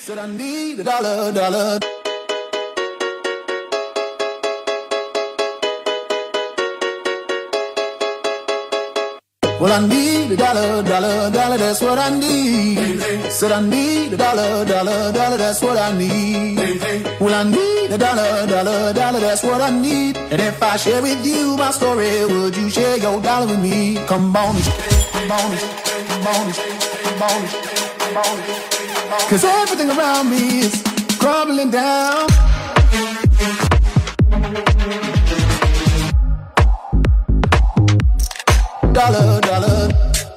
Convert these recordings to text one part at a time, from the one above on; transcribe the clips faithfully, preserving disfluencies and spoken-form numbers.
Said I need a dollar, dollar. Well, I need a dollar, dollar, dollar, that's what I need. Said I need a dollar, dollar, dollar, that's what I need. Well, I need a dollar, dollar, dollar, that's what I need. And if I share with you my story, would you share your dollar with me? Come on, come on, come on, come on, come on. Cause everything around me is crumbling down. Dollar, dollar.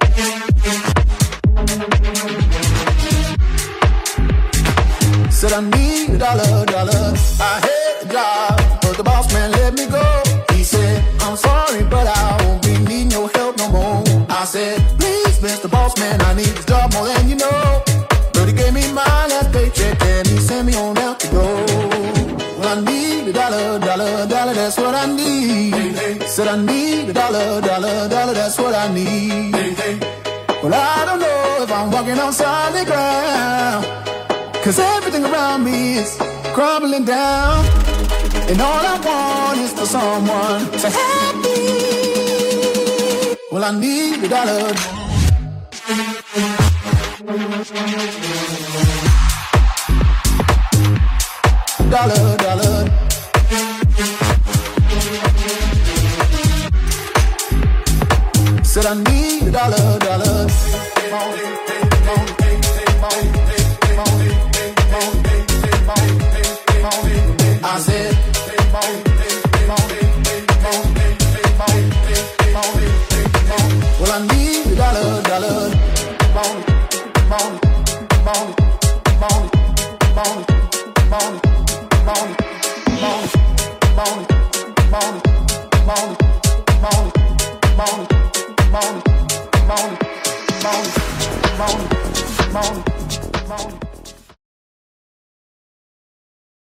Said I need a dollar, dollar. I had a job, but the boss man let me go. He said, I'm sorry, but I won't be needing your help no more. I said, please, Mister Boss Man, I need this job more than you know. But he gave me my last paycheck and he sent me on out to go. Well, I need a dollar, dollar, dollar, that's what I need. Said I need a dollar, dollar, dollar, that's what I need. Well, I don't know if I'm walking on solid ground, cause everything around me is crumbling down. And all I want is for someone to help me. Well, I need a dollar. Dollar, dollar. Said I need a dollar, dollar. I said, well, I need a dollar, dollar. Morning, morning, morning, morning.